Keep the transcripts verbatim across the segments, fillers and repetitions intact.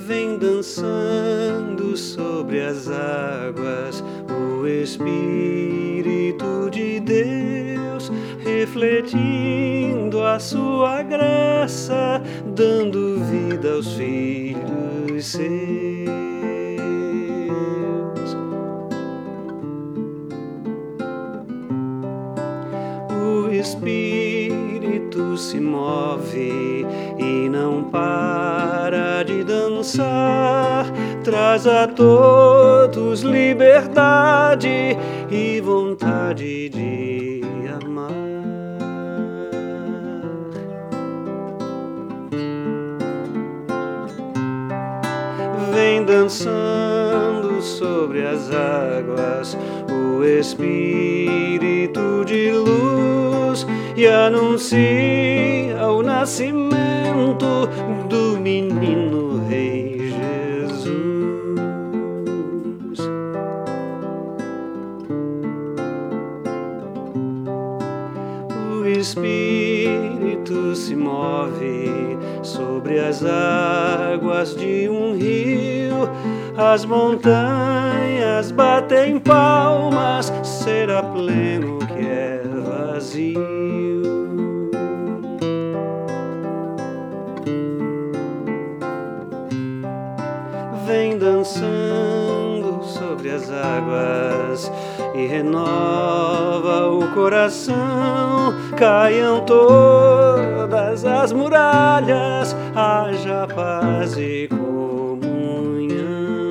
Vem dançando sobre as águas o Espírito de Deus, refletindo a sua graça, dando vida aos filhos seus. O Espírito se move e não para de dançar, traz a todos liberdade e vontade de amar. Vem dançando sobre as águas o Espírito de luz e anuncia o nascimento do menino Rei Jesus. O Espírito se move sobre as águas de um rio, as montanhas batem palmas, será pleno que é vazio. Vem dançando sobre as águas e renova o coração. Caiam todas as muralhas, haja paz e comunhão.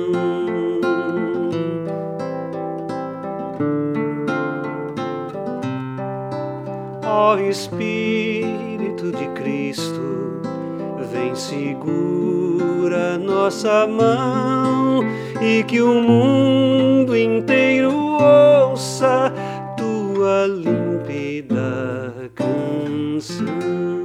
Ó Espírito de Cristo, vem segura nossa mão e que o mundo inteiro ouça tua límpida canção.